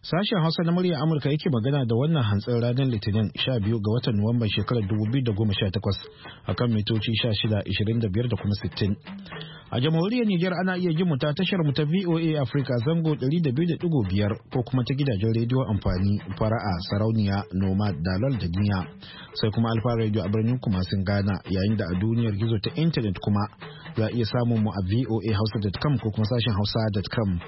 Sashen Hausa na muryar Amurka yake magana da wannan hantsin ranar Litinin 12 ga watan Nuwamban shekarar 2018 akan mitoci 16, 25 da kuma 60. A jamhuriyar Nijar ana iya jin mu ta tashar mu ta VOA Africa zango 200.5 ko kuma ta gidajen rediyo amfani fara'a sarauniya noma dalal da niya sai kuma alfa radio a birnin Kumasin Ghana yayin da a duniyar gizo ta intanet kuma za a iya samun mu a voahausa.com ko kuma sashen hausa.com.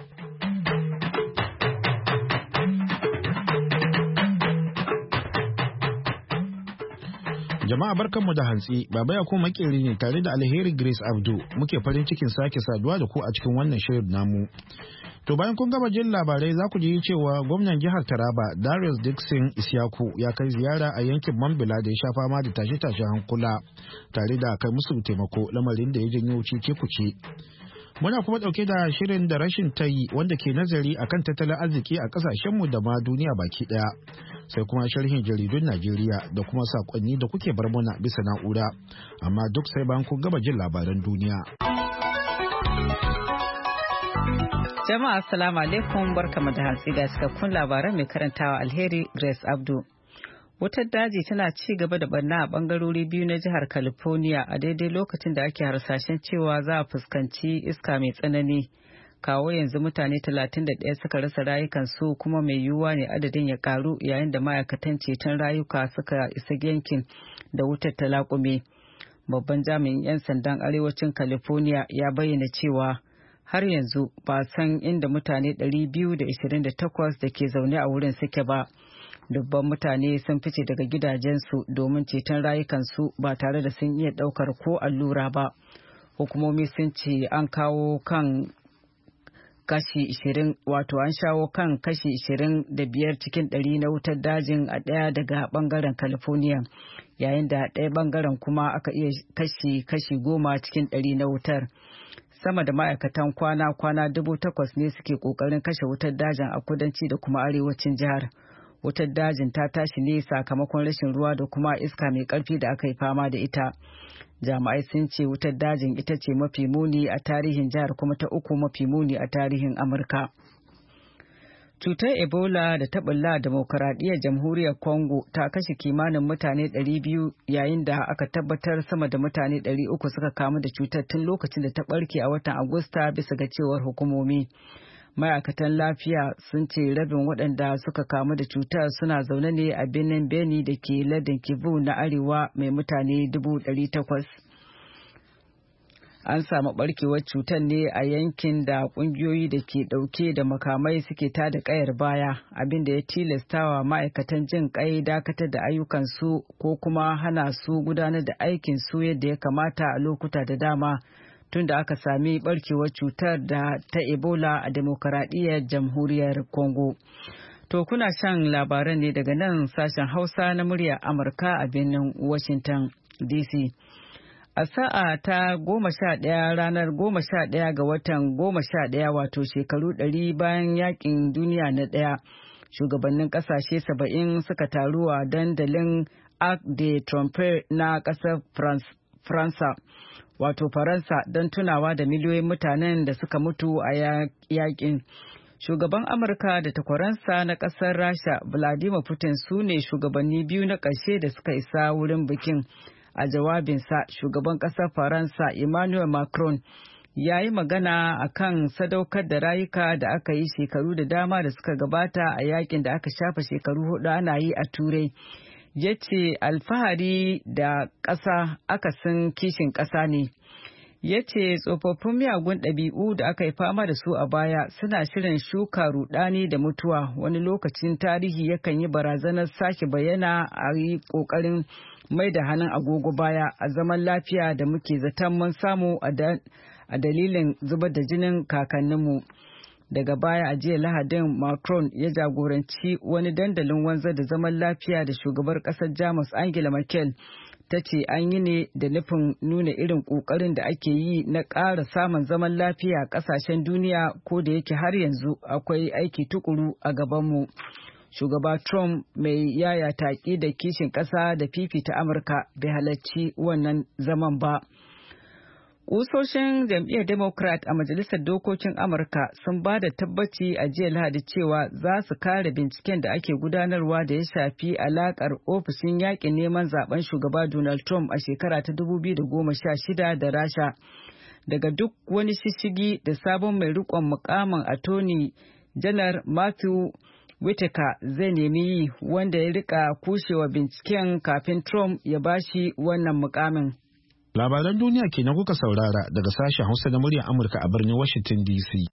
Jama'a barkanmu da hantsi, Baba ya kuma makeri ne tare da Alheri Grace Abdu muke farin cikin sake saduwa da ku a cikin wannan shirin namu. To bayan kun gama jin labarai za ku ji cewa gwamnan jihar Taraba Darius Dixon Isyaku ya kai ziyara a yankin Mambila da ya sha fama da tashe-tashen hankula tare da kai musu taimako lamarin da ya janyo cece-kuce. Muna kuma ɗauke da shirin da rashin tayi wanda ke nazari akan tattalin arziki a ƙasashenmu da ma duniya baki ɗaya. Sai kuma sharhin jaridun Najeriya da kuma saƙonni da kuke bar muna bisa na'ura. Amma duk sai bayan kun gama jin labaran duniya. Jama'a assalamu alaikum barkamu da hantsi ga cikakkun labaran mai karantawa Alheri Grace Abdu. Wutar daji tana ci gaba da barna a bangarori biyu na jihar California a daidai lokacin da ake harsashen cewa za a fuskanci iska mai tsanani. Kawo yanzu mutane 31 suka rasa rayukansu kuma mai yiwuwa ne adadin ya karu yayin da ma'aikatan ceton rayuka suka isa yankin da wutar ta laƙume. Babban jami'in 'yan sandan arewacin California ya bayyana cewa har yanzu ba san inda mutane 228 da ke zaune a wurin suke ba. Dubban mutane sun fice daga gidajensu domin ceton rayukansu ba tare da sun iya ɗaukar ko allura ba. Hukumomi sun ce an kawo kan kashi 20 wato an shawo kan kashi 25 cikin 100 na wutar dajin a ɗaya daga ɓangaren California yayin da ɗaya ɓangaren kuma aka iya kashi 10 cikin 100 na wutar. Sama da ma'aikatan kwana 8,000 ne suke ƙoƙarin kashe wutar dajin a kudanci da kuma arewacin jihar. Wutar dajin ta tashi ne sakamakon rashin ruwa da kuma iska mai ƙarfi da aka yi fama da ita. Jami'ai sun ce wutar dajin ita ce mafi muni a tarihin jihar kuma ta uku mafi muni a tarihin Amurka. Cutar Ebola da ta bulla a Demokuraɗiyyar Jamhuriyar Congo ta kashe kimanin mutane 200 yayin da aka tabbatar sama da mutane 300 suka kamu da cutar tun lokacin da ta ɓarke a watan Agusta bisa ga cewar hukumomi. Ma'aikatan lafiya sun ce rabin waɗanda suka kamu da cutar suna zaune ne a birnin Beni da ke lardin Kivu na arewa mai mutane 800,000. An samu barkewar cutar ne a yankin da ƙungiyoyi da ke ɗauke da makamai suke tada ƙayar baya, abin da ya tilastawa ma'aikatan jin ƙai dakatar da ayyukansu ko kuma hana su gudanar da aikinsu yadda ya kamata a lokuta da dama. Tun da aka sami barkewar cutar da ta Ebola a Demokuraɗiyyar Jamhuriyar Congo. To kuna shan labaran ne daga nan sashen Hausa na muryar Amurka a birnin Washington DC. A sa'a ta 11 ranar 11 ga watan 11 wato shekaru 100 bayan yakin duniya na ɗaya, shugabannin ƙasashe 70 suka taru a dandalin Arc de Triomphe na ƙasar Faransa. Wato Faransa don tunawa da miliyoyin mutanen da suka mutu a yakin. Shugaban Amurka da takwaransa na ƙasar Rasha Vladimir Putin su ne shugabanni biyu na ƙarshe da suka isa wurin bikin. A jawabinsa, shugaban ƙasar Faransa Emmanuel Macron ya yi magana a kan sadaukar da rayuka da aka yi shekaru da dama da suka gabata a yakin da aka shafa shekaru 4 ana yi a Turai. Ya ce alfahari da ƙasa akasin kishin ƙasa ne. Ya ce tsofaffin miyagun ɗabi'u da aka yi fama da su a baya suna shirin shuka rudani da mutuwa. Wani lokacin tarihi yakan yi barazanar sake bayyana a yi ƙoƙarin mai da hannun agogo baya a zaman lafiya da muke zaton mun samu a dalilin zubar da jinin kakanninmu. Daga baya a jiya Lahadin Macron ya jagoranci wani dandalin wanzar da zaman lafiya da shugabar ƙasar Jamus Angela Merkel ta ce an yi ne da nufin nuna irin ƙoƙarin da ake yi na ƙara samun zaman lafiya a ƙasashen duniya ko da yake har yanzu akwai aiki tukuru a gabanmu. Shugaba Trump mai yaya taƙi da kishin ƙasa da fifita Amurka bai halarci wannan zaman ba. Kusoshin jam'iyyar Democrat a Majalisar Dokokin Amurka sun ba da tabbaci a jiya Lahadi cewa za su kare binciken da ake gudanarwa da ya shafi alakar ofishin yakin neman zaben shugaba Donald Trump a shekara ta 2016 da Rasha daga duk wani shishigi da sabon mai rikon mukamin Attorney Janar Matthew Whitaker zai nemi yi, wanda ya rika kushewa binciken kafin Trump ya bashi wannan mukamin. Labaran duniya kenan kuka saurara daga sashen Hausa na muryar Amurka a birnin Washington DC.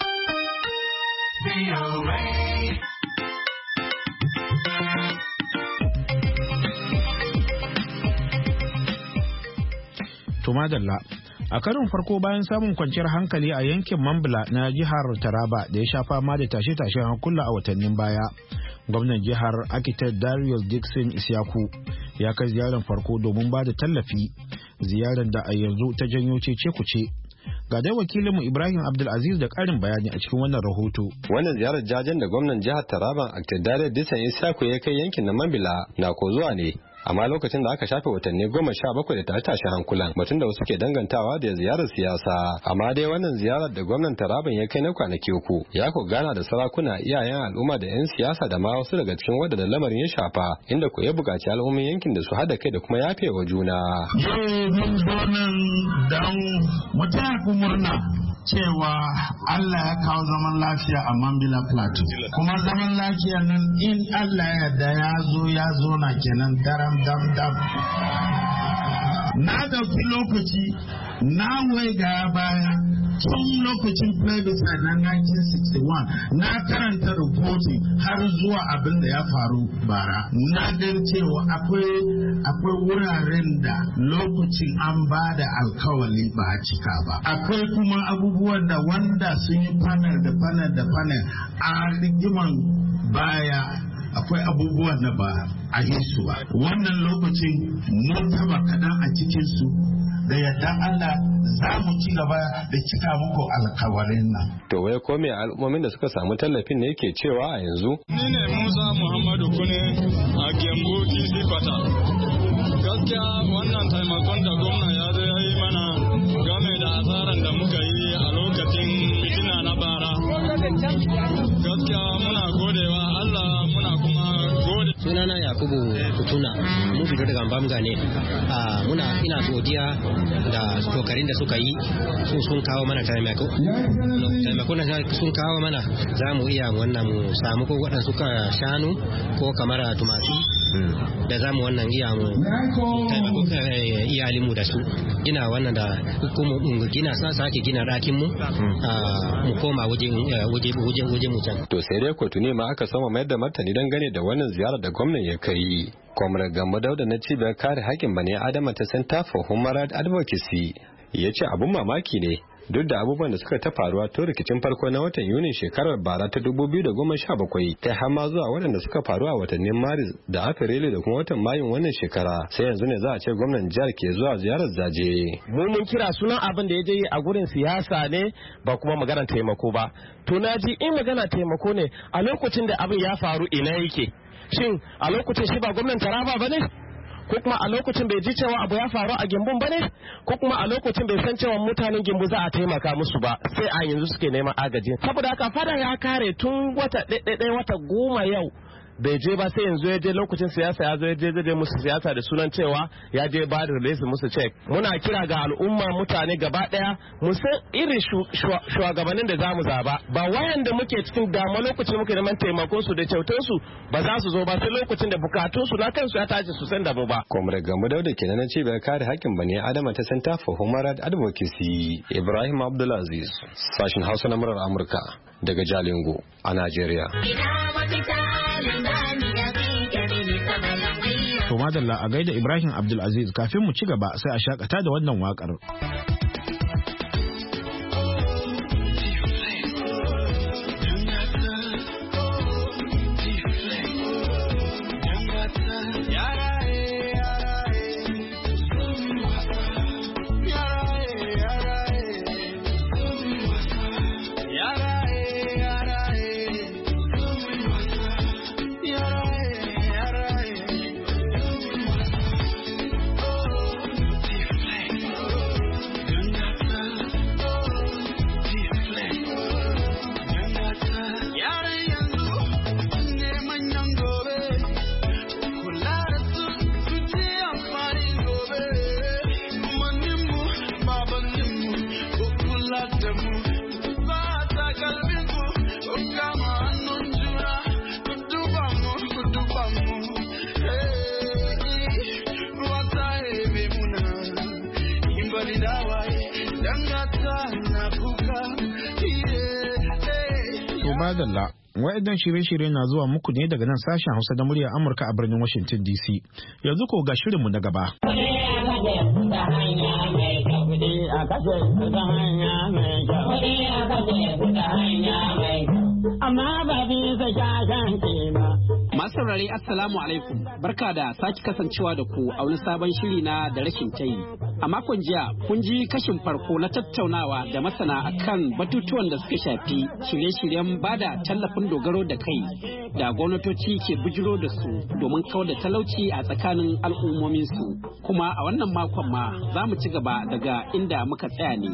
To madalla, a karin farko bayan samun kwanciyar hankali a yankin Mambila na jihar Taraba da ya sha fama da tashe-tashen hankula a watannin baya, gwamnan jihar Architect Darius Dixon Isyaku ya kai ziyarar farko domin ba da tallafi, ziyarar da a yanzu ta janyo cece-kuce. Ga dai wakilinmu Ibrahim Abdulaziz da ƙarin bayani a cikin wannan rahoto. Wannan ziyarar jajen da gwamnan jihar Taraba Architect Darius Dixon Isyaku ya kai yankin na Mambila na ko zuwa ne amma lokacin da aka shafe watanni 17 da tashe hankulan, batun da wasu ke dangantawa da ziyarar siyasa. Amma dai wannan ziyarar da gwamnan Taraban ya kai na kwanaki 3 ya ko gana da sarakuna, iyayen al'umma da 'yan siyasa da ma wasu daga cikin wadanda lamarin ya shafa, inda ko ya buƙaci al'ummin yankin da su hada kai da kuma yafe wa juna. Mun zo nan don mu murna cewa Allah ya kawo zaman lafiya a Mambila Plateau. Kuma zaman lafiya nan in Allah ya yarda ya zo na kenan daram dam. Na dauki lokaci na waiga baya tun lokacin plebiscite na 1961 na karanta reporting har zuwa abin da ya faru bara. Na gan cewa akwai wuraren da lokacin an ba da alkawali ba a cika ba. Akwai kuma abubuwan da wanda sun yi panel a rigiman baya. Akwai abubuwan da ba a yi su ba. Wannan lokacin mun taba kaɗan a cikinsu da yadda Allah za mu ci gaba da cika muku alkawarin nan. To wai ko me al'ummomin da suka samu tallafin ne yake cewa a yanzu? Ni ne Musa Muhammadu Kune a Gembu TC Fata. Gaskiya wannan taimakon da gwamna ya zo ya yi mana game da asaran da muka yi a lokacin fitina na bara. Gaskiya muna godewa Allah, muna kuma gode. Sunana Yakubu Kutuna, mu fito daga Mbamga ne. Ina godiya da kokarin da suka yi, sun kawo mana taimako da sun kawo mana, za mu iya wannan mu samu ko waɗanda suka shanu ko kamar tumaki da za mu wannan iya mu taimako iyalinmu da su gina wannan da hukumu gina sake gina ɗakin mu koma waje mu can. To sai dai kotu ne ma aka sama mayar da martani dangane da wannan ziyarar da gwamnan ya kai. Comrade Gambo Dauda na cibiyar kare haƙƙin bani Adama ta Center for Human Rights Advocacy ya ce abun mamaki ne duk da abubuwan da suka ta faruwa tun rikicin farko na watan Yunin shekarar bara ta 2017 ta hama zuwa waɗanda suka faru a watannin Maris da Afrilu da kuma watan Mayun wannan shekara, sai yanzu ne za a ce gwamnan jihar ke zuwa ziyarar zaje. Mun kira sunan abin da ya je a gurin siyasa ne ba kuma maganar taimako ba. To na ji in magana taimako ne a lokacin da abin ya faru ina yake? Shin a lokacin shi ba gwamnan Taraba ba ne? Ko kuma a lokacin bai ji cewa abu ya faru a Gimbun ba ne? Ko kuma a lokacin bai san cewa mutanen Gimbu za a taimaka musu ba, sai a yanzu suke neman agaji. Saboda haka fada ya kare tun wata 10 yau bai je ba, sai yanzu ya je lokacin siyasa ya zo ya je musu siyasa da sunan cewa ya je ba da release musu check. Muna kira ga al'umma mutane gaba daya mu san irin shugabannin da zamu zaba, ba wayan da muke cikin dama lokacin muke neman taimakon su da kyautar su ba za su zo ba sai lokacin da bukatun su na kansu ya tashi su san da mu ba. Comrade Gambo Dauda kenan na cibiyar kare haƙƙin bani Adama ta Center for Human Rights Advocacy. Ibrahim Abdulaziz, sashin Hausa na murar Amurka daga Jalingo a Najeriya. To madalla a gaida Ibrahim Abdulaziz, kafin mu ci gaba sai a shakata da wannan wakar. To madalla, waɗannan shirye-shirye na zuwa muku ne daga nan sashen Hausa da muryar Amurka a birnin Washington DC. Yanzu ko ga shirinmu na gaba. Amma ba bisa shashanci ba. Masu rari Assalamu alaikum, barka da sake kasancewa da ku a wani sabon shiri na da rashin tayi. A makon jiya kun ji kashin farko na tattaunawa da masana akan batutuwan da suka shafi shirye-shiryen bada tallafin dogaro da kai da gwamnatoci ke bujiro da su domin kawar da talauci a tsakanin al'ummominsu. Kuma a wannan makon ma za mu ci gaba daga inda muka tsaya ne.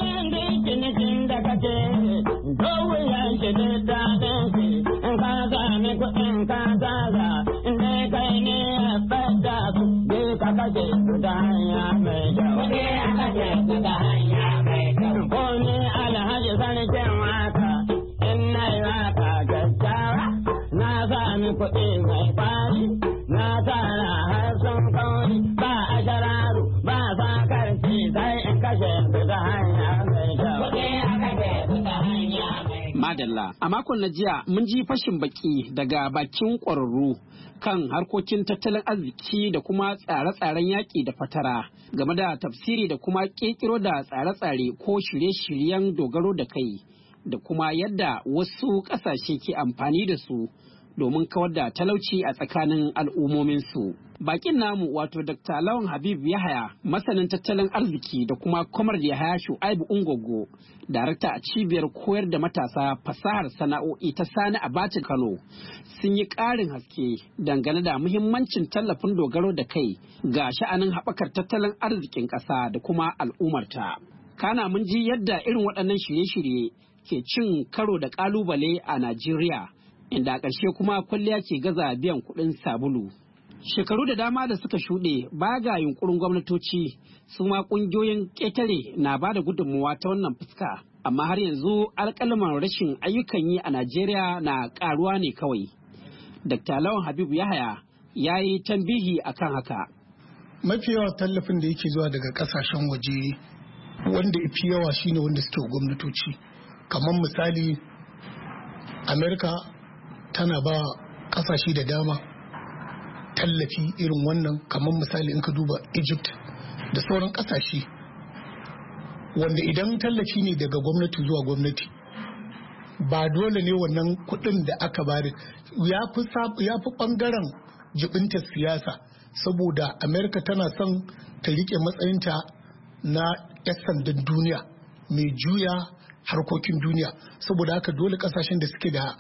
Alhaji sarkin waka, in na yi waka kyakkyawa, na sami kuɗi mai kwari, na tara har sun kauri, ba a shararu, ba sa karfi sai in kashe su ta hanya mai kyau. Madalla, a makon na jiya mun ji fashin baki daga bakin ƙwararru kan harkokin tattalin arziki da kuma tsare-tsaren yaƙi da fatara game da tafsiri da kuma ƙirƙiro da tsare-tsare ko shirye-shiryen dogaro da kai da kuma yadda wasu ƙasashe ke amfani da su domin kawar da talauci a tsakanin al'ummominsu. Bakin namu wato Dr. Lawan Habib Yahaya, masanin tattalin arziki da kuma Kwamar Yahaya Shu'aibu Ungogo, darakta a cibiyar koyar da matasa fasahar sana'o'i ta Sani Abacha Kano, sun yi ƙarin haske dangane da muhimmancin tallafin dogaro da kai ga sha'anin haɓakar tattalin arzikin ƙasa da kuma al'ummarta. Kana mun ji yadda irin waɗannan shirye-shirye ke cin karo da ƙalubale a Najeriya, inda a ƙarshe kuma kwalliya ke gaza biyan kuɗin sabulu. Shekaru da dama da suka shuɗe ba ga yunkurin gwamnatoci, su ma ƙungiyoyin ƙetare na ba da gudunmuwa ta wannan fuska, amma har yanzu alƙalaman rashin ayyukan yi a Najeriya na ƙaruwa ne kawai. Dr. Lawan Habibu Yahaya ya yi tambihi akan haka. Mafi yawa tallafin da yake zuwa daga ƙasashen waje wanda ifi yawa shine wanda suke gwamnatoci. Kamar misali, Amerika tana ba ƙasashe da dama tallafi irin wannan, kamar misali in ka duba Egypt da sauran kasashe wanda idan tallafi ne daga gwamnati zuwa gwamnati ba dole ne wannan kudin da aka bari ya fi bangaren jibinta siyasa, saboda Amerika tana son ta rike matsayinta na 'yan sandan duniya mai juya harkokin duniya, saboda haka dole kasashen da suke da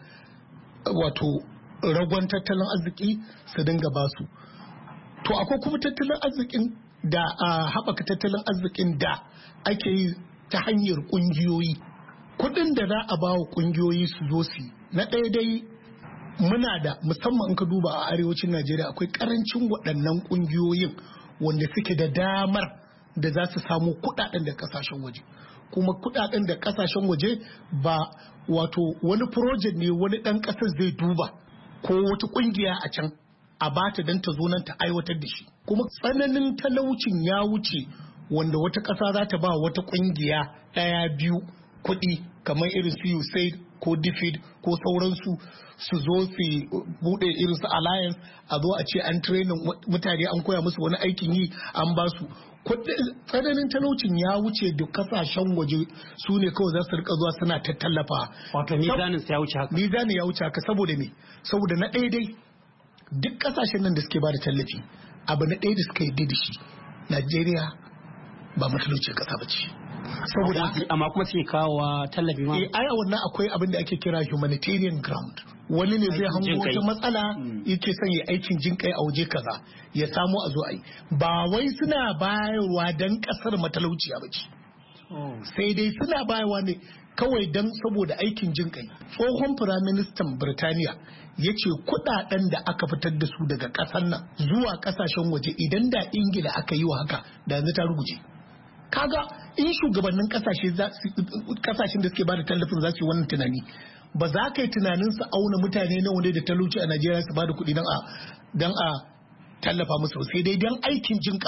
wato ragon tattalin arziki su dinga basu. To akwai kuma tattalin arzikin da haɓaka tattalin arzikin da ake yi ta hanyar ƙungiyoyi. Kuɗin da za a bawa ƙungiyoyi su zo su na ɗaya dai muna da, musamman in ka duba a arewacin Najeriya, akwai ƙarancin waɗannan ƙungiyoyin wanda suke da damar da za su samu kuɗaɗen da ƙasashen waje. Kuma kuɗaɗen da ƙasashen waje ba wato wani project ne wani ɗan ƙasar zai duba ko wata kungiya a can a bata don ta zo nan ta aiwatar da shi. Kuma tsananin talaucin ya wuce wanda wata ƙasa za ta ba wata kungiya ɗaya biyu kuɗi kamar irin su USAID ko DFID ko sauransu su zo su buɗe irin su Alliance, a zo a ce an training mutane an koya musu wani aikin yi an ba su. Tsananin talaucin ya wuce da kasashen waje su ne kawai za su rika zuwa suna ta tallafa. Wato mizanin ya wuce haka. Mizanin ya wuce haka saboda me? Saboda na ɗaya dai duk kasashen nan da suke ba da tallafi abu na ɗaya da suka yi da shi, Najeriya ba matalauciyar ƙasa ba ce. Saboda amma kuma suke kawo tallafi ma. Ai wannan akwai abin da ake kira humanitarian ground. Wani ne zai hango wata matsala yake son ya aikin jin kai a waje kaza ya samu a zo a yi. Ba wai suna bayarwa don kasar matalauciya ba ce. Sai dai suna bayarwa ne kawai don saboda aikin jin kai. Tsohon firaministan Birtaniya ya ce kudaden da aka fitar da su daga kasar nan zuwa kasashen waje idan da Ingila aka yi wa haka da yanzu ta ruguje. Kaga in shugabannin kasashen da suke ba da tallafin za su yi wannan tunani, ba za ka yi tunanin su auna mutane na wanda da talauci a Najeriya su ba da kuɗi don a tallafa musu, sai dai don aikin jinƙa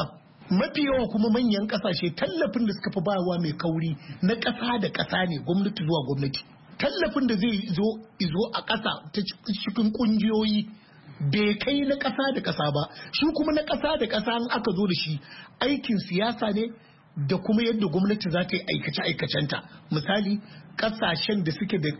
mafi yawa kuma manyan kasashe tallafin da suka fi bayarwa mai kauri na ƙasa da ƙasa ne, gwamnati zuwa gwamnati. Tallafin da zai zo a ƙasa ta cikin ƙungiyoyi bai kai na ƙasa da ƙasa ba. Shi kuma na ƙasa da ƙasa in aka zo da shi aikin siyasa ne da kuma yadda gwamnati za ta yi aikace-aikacenta. Misali kasashen da suke da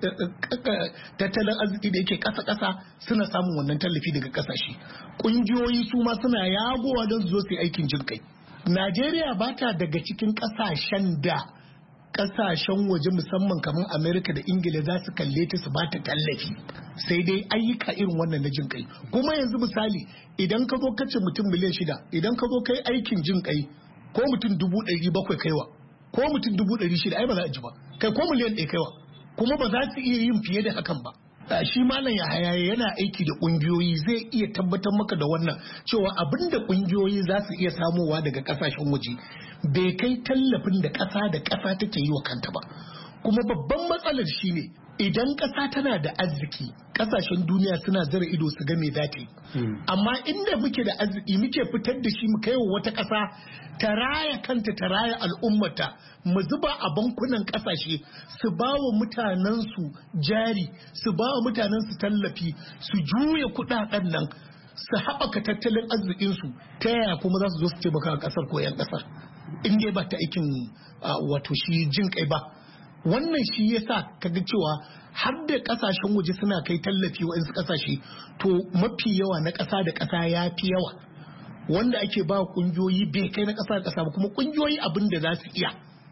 tattalin arziki da yake ƙasa-ƙasa suna samun wannan tallafi daga ƙasashe. Ƙungiyoyi su ma suna yagowa don su zo su yi aikin jin kai. Najeriya ba ta daga cikin ƙasashen da ƙasashen waje musamman kamar Amerika da Ingila za su kalle ta su ba ta tallafi, sai dai ayyuka irin wannan na jin kai. Kuma yanzu misali idan ka zo kace mutum miliyan 6, idan ka zo kai aikin jin kai ko mutum 700,000 kaiwa ko mutum 600,000 ai ba za a ji ba, kai ko miliyan 1 kaiwa, kuma ba za su iya yin fiye da hakan ba. Shi Malam Yahaya yana aiki da kungiyoyi zai iya tabbatar maka da wannan cewa abinda kungiyoyi za su iya samowa daga kasashen waje bai kai tallafin da ƙasa da ƙasa take yi wa kanta ba. Kuma babban matsalar shine idan ƙasa tana da arziki ƙasashen duniya suna zira ido su ga me za ta yi. Amma inda muke da arziki muke fitar da shi mu kai wa wata ƙasa ta raya kanta ta raya al'ummata, mu zuba a bankunan ƙasashe su ba wa mutanensu jari, su ba wa mutanensu tallafi, su juya kuɗaɗen nan su haɓaka tattalin arzikinsu, ta yaya kuma za su zo su taimaka a ƙasar ko 'yan ƙasar in dai ba ta aikin wato shi jin kai ba. Wannan shi yasa kaga cewa har da kasashen waje suna kai tallafi wa wasu kasashe, to mafi yawa na ƙasa da ƙasa ya fi yawa wanda ake ba kungiyoyi bai kai na ƙasa da ƙasa ba. Kuma kungiyoyi abin da za su iya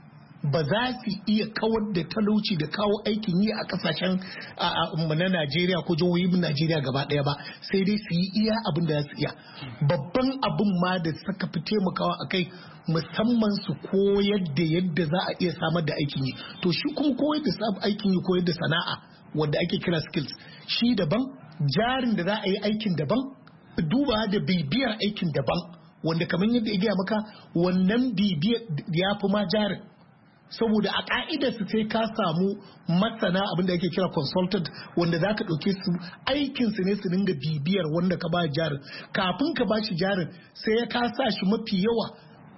ba za su iya kawar da talauci da kawo aikin yi a kasashen na Najeriya ko jihohin Najeriya gaba ɗaya ba, sai dai su yi iya abin da za su iya. Babban abin ma da suka fi taimakawa a kai musamman su koyar da yadda za a iya samar da aikin yi. To shi kuma koyar da aikin yi, koyar da sana'a wanda ake kira skills, shi daban, jarin da za a yi aikin daban, duba da bibiyar aikin daban, wanda kamar yadda ya gaya maka wannan bibiyar ya fi ma jarin. Saboda a ka'idarsu sai ka samu masana abinda ake kira consultant wanda za ka ɗauke su aikinsu ne su dinga bibiyar wanda ka ba jarin. Kafin ka ba shi jarin sai ka sa shi mafi yawa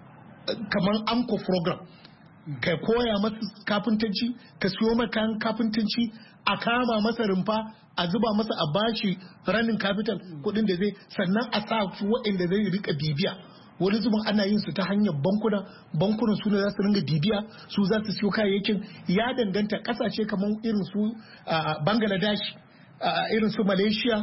kamar anko program, ka koya masa kafintanci, ka siyo masa kayan kafintanci, a kama masa rumfa, a zuba masa a bashi running capital kuɗin da zai, sannan a sa su waɗanda zai rika bibiya. Wani zubin ana yin su ta hanyar bankunan su ne za su ringa bibiya, su za su siyo kayayyakin. Ya danganta kasashe kamar irin su Bangladesh, irin su Malaysia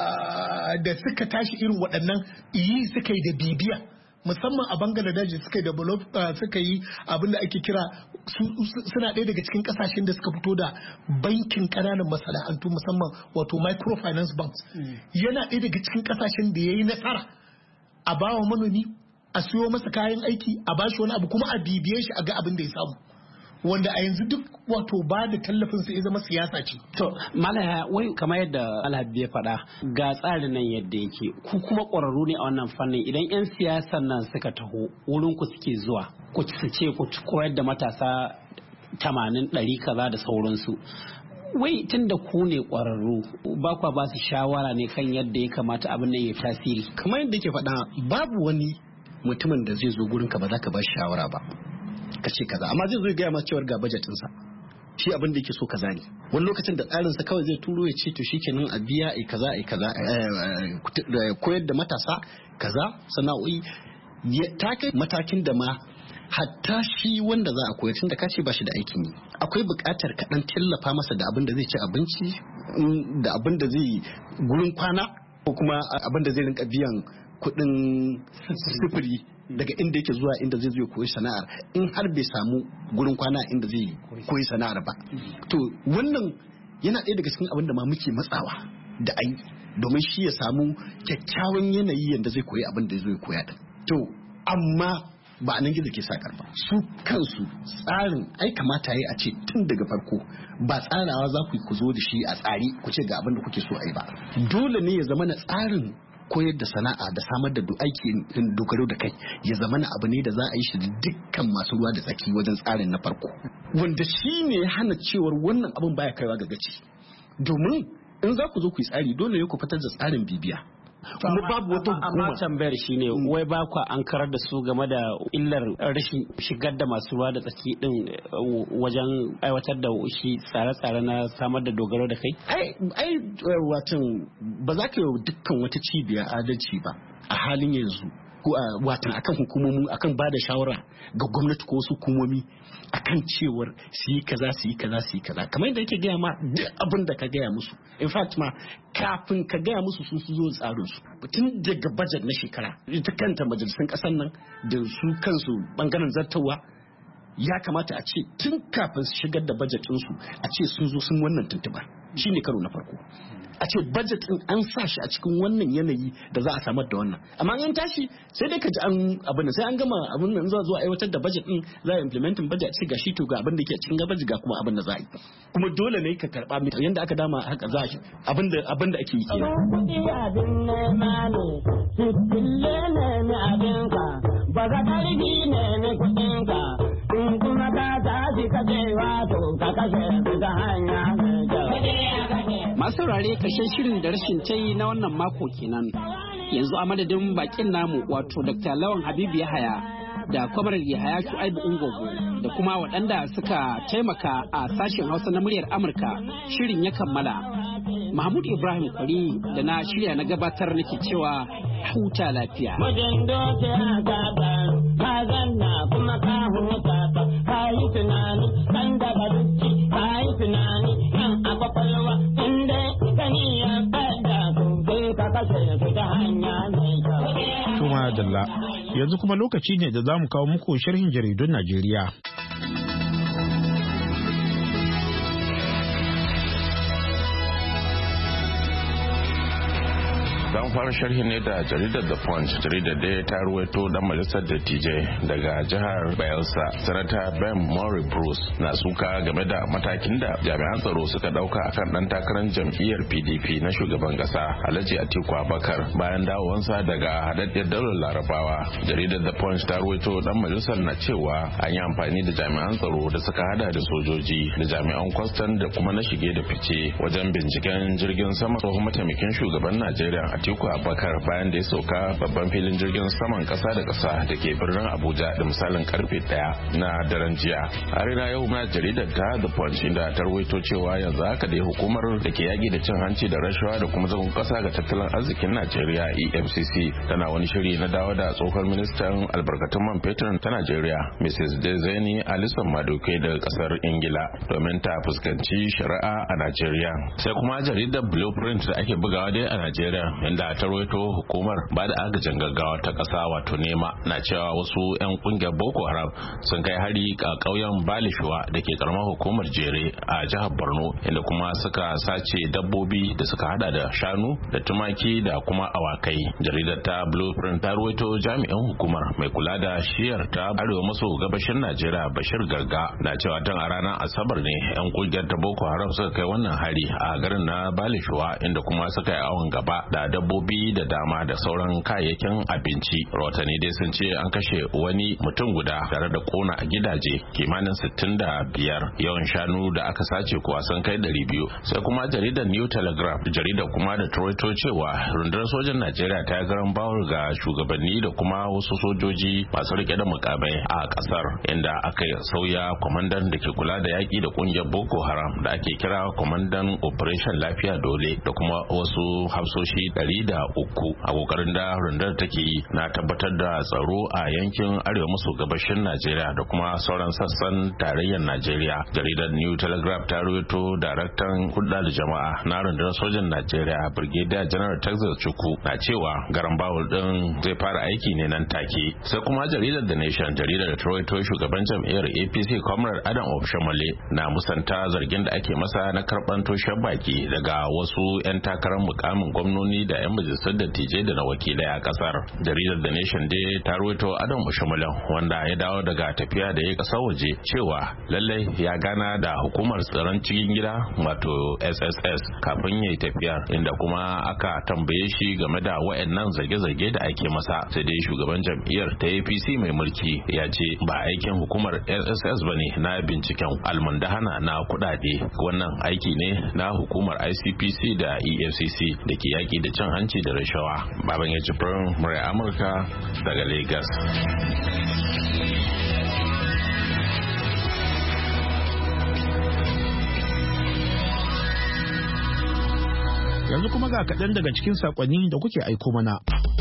da suka tashi irin waɗannan yi suka yi da bibiya, musamman a Bangladesh suka yi abin da ake kira suna ɗaya daga cikin kasashen da suka fito da bankin ƙananan masana'antu musamman wato microfinance banks. Yana ɗaya daga cikin kasashen da ya yi nasara a bawa manomi, a siyo masa kayan aiki, a bashi wani abu kuma a bibiye shi a ga abin da ya samu, wanda a yanzu duk wato ba da tallafin sa ya zama siyasa ce. To Malaya, wai kamar yadda Alhaji ya faɗa, ga tsarin nan yadda yake, ku kuma ƙwararru ne a wannan fannin. Idan 'yan siyasan nan suka taho wurin ku suke zuwa, ku su ce ku koyar da matasa 80 100 kaza da sauransu. Wai tun da ku ne ƙwararru, ba kwa ba su shawara ne kan yadda ya kamata abin nan ya tasiri? Kamar yadda ke faɗa, babu wani mutumin da zai zo gurin ka ba za ka ba shi shawara ba, ka ce kaza, amma zai zo gaya ma cewar ga bajetinsa, shi abin da yake so kaza ne. Wani lokacin da tsarinsa kawai zai turo ya ce to shikenan a biya a kaza koyar da matasa kaza sana'o'i. Ta kai matakin da ma hatta shi wanda za a koyar, tun da ka ce ba shi da aikin yi, akwai buƙatar kaɗan tallafa masa da abin da zai ci abinci, da abin da zai gurin kwana, ko kuma abin da zai rinka biyan kuɗin sufuri daga inda yake zuwa inda zai zo koyi sana'ar, in har bai samu gurin kwana inda zai koyi sana'ar ba. To wannan yana ɗaya daga cikin abin da ma muke matsawa da ai, domin shi ya samu kyakkyawan yanayi yadda zai koyi abin da zai koya din. To amma ba a nan gizo ke sakar ba, su kansu tsarin ai kamata yi a ce tun daga farko ba tsarawa za ku zo da shi a tsari ku ce ga abin da kuke so ai ba. Dole ne ya zama na tsarin koyar da sana'a da samar da aiki dogaro da kai ya zama na abu ne da za a yi shi da dukkan masu ruwa da tsaki wajen tsarin na farko, wanda shi ne ya hana cewar wannan abin baya kaiwa ga gaci. Domin in za ku zo ku yi tsari, dole ne ku fitar da tsarin bibiya, kuma babu wata hukuma. Amma tambayar shine wai ba ku an karar da su game da illar rashin shigar da masu ruwa da tsaki din wajen aiwatar da shi tsare-tsare na samar da dogaro da kai? Ai watan ba za ka yi dukkan wata cibiya adalci ba a halin yanzu. Watan akan hukumomi akan ba da shawara ga gwamnati ko wasu hukumomi akan cewar su yi kaza kamar yadda yake gaya ma duk abin da ka gaya musu, in fact ma kafin ka gaya musu su zo tsarin su tun daga budget na shekara, ita kanta majalisun kasan nan da su kansu bangaren zartawa ya kamata a ce tun kafin su shigar da budget ɗinsu a ce sun zo sun wannan tuntuba shine karo na farko. A ce budget din an sa shi a cikin wannan yanayi da za a samar da wannan, amma an tashi sai dai ka ji an abin sai an gama abin nan za a aiwatar da budget din, za a implementing budget sai gashi to ga abin da ke cikin budget ga kuma abin da za a yi, kuma dole ne ka karba mita yanda aka dama haka za a abin da ake yi kenan. Ba za ka ribi ne kuɗin ka in kuma ka tashi ka je wato ka kashe ta hanya mai kyau. Masu saurare karshen shirin da rashin tayi na wannan mako kenan. Yanzu a madadin bakin namu wato Dr. Lawan Habibu Yahaya da Kwamar Yahaya Shu'aibu Ungogo da kuma waɗanda suka taimaka a sashen Hausa na muryar Amurka, shirin ya kammala. Mahmud Ibrahim Kwari da na shirya na gabatar nake cewa huta lafiya. Kuma ka huta ka yi tunani kan da baduci ka yi tunani kan a kwakwalwa inda gani ya kada su ka kashe su ta hanya mai kyau. Tuma Dalla, yanzu kuma lokaci ne da za mu kawo muku sharhin jaridun Najeriya. Don fara sharhi ne da jaridar The Punch. Jaridar da ta ruwaito dan majalisar dattijai daga jihar Bayelsa, Sanata Ben Murray Bruce na suka game da matakin da jami'an tsaro suka dauka akan dan takarar jam'iyyar PDP na shugaban kasa Alhaji Atiku Abubakar bayan dawowansa daga hadaddiyar daular Larabawa. Jaridar The Punch ta ruwaito dan majalisar na cewa an yi amfani da jami'an tsaro da suka hada da sojoji da jami'an kwastan da kuma na shige da fice wajen binciken jirgin sama tsohon mataimakin shugaban Najeriya Atiku Abubakar bayan da ya sauka babban filin jirgin saman kasa da kasa da ke birnin Abuja da misalin karfe 1 na daren jiya. A rana yau na jaridar ta The Punch da ta rawaito cewa yanzu haka dai hukumar da ke yaki da cin hanci da rashawa da kuma zagon kasa ga tattalin arzikin Najeriya EFCC tana wani shiri na dawo da tsohon ministan albarkatun man fetur ta Najeriya Mrs. Dezeni Alison Maduke daga kasar Ingila domin ta fuskanci shari'a a Najeriya. Sai kuma jaridar Blueprint da ake bugawa dai a Najeriya inda ta rawaito hukumar ba da agajin gaggawa ta kasa wato nema na cewa wasu 'yan kungiyar Boko Haram sun kai hari a ƙauyen Balishuwa da ke karamar hukumar Jere a jihar Borno inda kuma suka sace dabbobi da suka hada da shanu da tumaki da kuma awakai. Jaridar ta Blueprint ta rawaito jami'an hukumar mai kula da shiyar ta arewa maso gabashin Najeriya Bashir Garga na cewa tun a ranar Asabar ne 'yan kungiyar ta Boko Haram suka kai wannan hari a garin na Balishuwa inda kuma suka yi awon gaba da dabbobi da dama da sauran kayayyakin abinci. Rahotanni dai sun ce an kashe wani mutum guda tare da kona a gidaje kimanin 65. Yawan shanu da aka sace kuwa sun kai 200. Sai kuma jaridar New Telegraph, jaridar kuma da Toronto cewa rundunar sojan Najeriya ta garan bawul ga shugabanni da kuma wasu sojoji masu rike da mukamai a kasar inda aka sauya kwamandan da ke kula da yaki da kungiyar Boko Haram da ake kira kwamandan Operation Lafiya Dole da kuma wasu hafsoshi 103 a kokarin da rundunar take yi na tabbatar da tsaro a yankin arewa maso gabashin Najeriya da kuma sauran sassan tarayyar Najeriya. Jaridar New Telegraph ta rawaito daraktan hulɗa da jama'a na rundunar sojan Najeriya Brigadier General Texas Chukwu na cewa garan bawul din zai fara aiki ne nan take. Sai kuma jaridar The Nation, jaridar da ta rawaito shugaban jam'iyyar APC Comrade Adam Oshomole na musanta zargin da ake masa na karban toshen baki daga wasu 'yan takarar mukamin gwamnoni da 'yan majalisar dattijai da na wakilai a kasar. Jaridar The Nation dai ta rawaito Adam Oshomole wanda ya dawo daga tafiya da ya kasar waje cewa lallai ya gana da hukumar tsaron cikin gida wato SSS kafin ya yi tafiyar, inda kuma aka tambaye shi game da wayannan zarge-zarge da ake masa, sai dai shugaban jam'iyyar ta APC mai mulki ya ce ba aikin hukumar SSS bane na binciken almundahana na kudade, wannan aiki ne na hukumar ICPC da EFCC da ke yaki da cin hanci da rashawa. Baban ya Jibrin, murai Amurka daga Lagos. Yanzu kuma ga kaɗan daga cikin saƙonni da kuke aiko mana.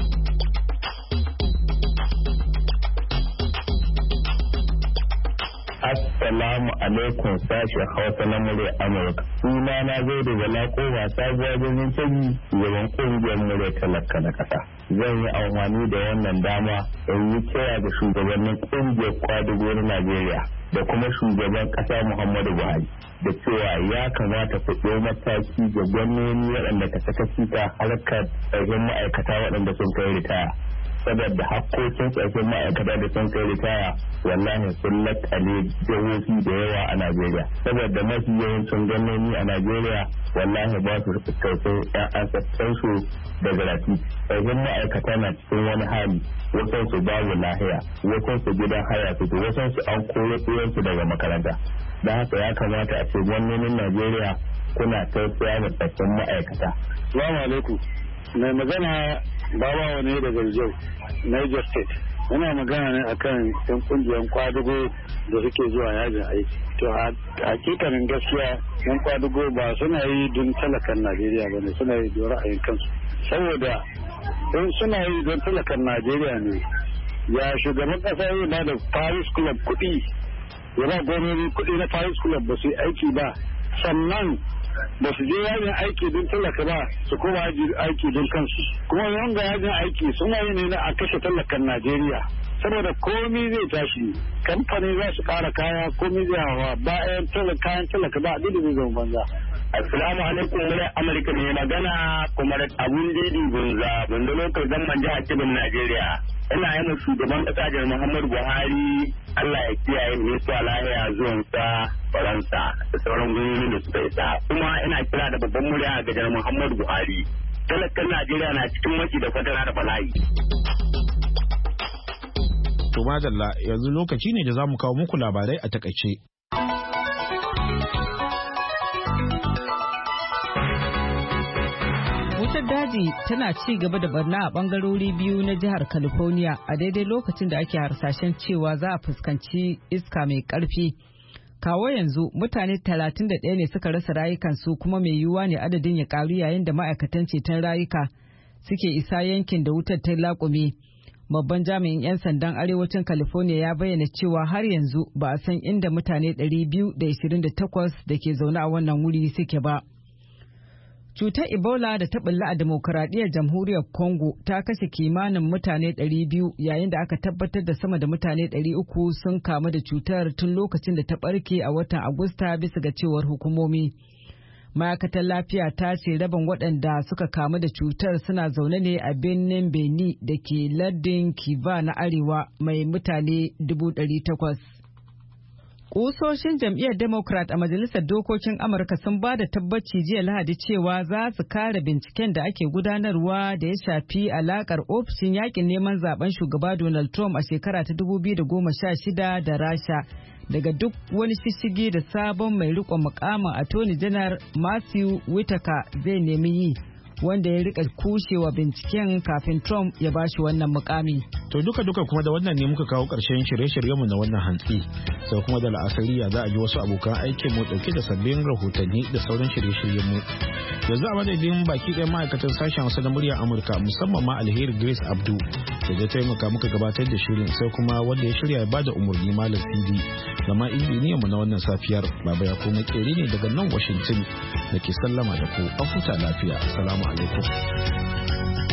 Assalamu alaikum sashen Hausa na murya Amurka. Suna na zai da bala kowa sabuwar birnin Kebbi, yawan ƙungiyar murya talaka na ƙasa. Zan yi amfani da wannan dama in yi kira da shugabannin ƙungiyar kwadugo na Najeriya da kuma shugaban ƙasa Muhammadu Buhari da cewa ya kamata ku ɗau mataki ga gwamnoni waɗanda ka saka ta harkar tsarin ma'aikata waɗanda sun kai ritaya. Saboda hakkokin tsarkin ma'aikata da sun kai ritaya wallahi sun lakale jihohi da yawa a Najeriya. Saboda mafi yawancin gwamnoni a Najeriya wallahi ba su tausayin ƴan asassansu da gratuity. Tsarkin ma'aikata na cikin wani hali, wasan su babu lahiya, wasan su gidan haya fito, wasan su an koyo ɗiyansu daga makaranta. Da haka ya kamata a ce gwamnonin Najeriya kuna tausaya da tsarkin ma'aikata. Assalamu alaikum. Mai magana babawa ne daga Jau, Niger State. Muna magana ne akan yan kungiyar kwadugo da suke zuwa yajin aiki. To hakikanin gaskiya yan kwadugo ba suna yi don talakan Najeriya ba ne, suna yi don ra'ayin kansu. Saboda in suna yi don talakan Najeriya ne, ya shugaban kasa yi ba da Paris Club kuɗi, ya ba gwamnati kuɗi na Paris Club ba su yi aiki ba, sannan ba su je yajin aiki don talaka ba su kuma aiki don kansu. Kuma wanga yajin aiki suna yi ne na a kashe talakan Najeriya, saboda komi zai tashi, kamfani za su kara kaya, komi zai hawa, bayan kayan talaka ba duk da zai zama banza. Assalamu alaikum, wani Amurka ne magana kuma da abun didi gunza bunda lokacin zaman jihar Kebbi Najeriya. Ina yi shugaban kasa da Muhammadu Buhari Allah ya kiyaye ne su lahiya zuwan sa Faransa da sauran gwamnati da suka isa. Kuma ina kira da babban murya ga janar Muhammadu Buhari. Talakan Najeriya na cikin matsi da fatara da bala'i. To madalla, yanzu lokaci ne da za mu kawo muku labarai a takaice. Wutar daji tana ci gaba da barna a bangarori biyu na jihar California a daidai lokacin da ake harsashen cewa za a fuskanci iska mai karfi. Kawo yanzu mutane 31 ne suka rasa rayukansu, kuma mai yiwuwa ne adadin ya karu yayin da ma'aikatan ceton rayuka suke isa yankin da wutar ta laƙume. Babban jami'in 'yan sandan arewacin California ya bayyana cewa har yanzu ba a san inda mutane 228 da ke zaune a wannan wuri suke ba. Cutar Ebola da ta bulla a demokuraɗiyyar jamhuriyar Congo ta kashe kimanin mutane 200 yayin da aka tabbatar da sama da mutane 300 sun kamu da cutar tun lokacin da ta ɓarke a watan Agusta bisa ga cewar hukumomi. Ma'aikatar lafiya ta ce rabin waɗanda suka kamu da cutar suna zaune ne a birnin Beni da ke lardin Kiva na Arewa mai mutane 800,000. Kusoshin jam'iyyar Democrat a Majalisar Dokokin Amurka sun ba da tabbaci jiya Lahadi cewa za su kare binciken da ake gudanarwa da ya shafi alakar ofishin yakin neman zaben shugaba Donald Trump a shekara ta 2016 da Rasha daga duk wani shishigi da sabon mai riƙon mukamin Attorney General Matthew Whitaker zai nemi yi, wanda ya rika kushewa binciken kafin Trump ya bashi wannan mukami. To duka kuma da wannan ne muka kawo ƙarshen shirye-shiryenmu na wannan hantsi. Sai kuma da la'asariya za a ji wasu abokan aikin mu dauke da sabbin rahotanni da sauran shirye-shiryenmu. Yanzu a madadin baki ɗaya ma'aikatan sashen Hausa na muryar Amurka, musamman ma Alheri Grace Abdu da ya taimaka muka gabatar da shirin, sai kuma wanda ya shirya ya bada umarni Malam CD da ma injiniyan mu na wannan safiyar Baba ya kuma kere ne daga nan Washington da ke sallama da ku a huta lafiya. Assalamu alaikum.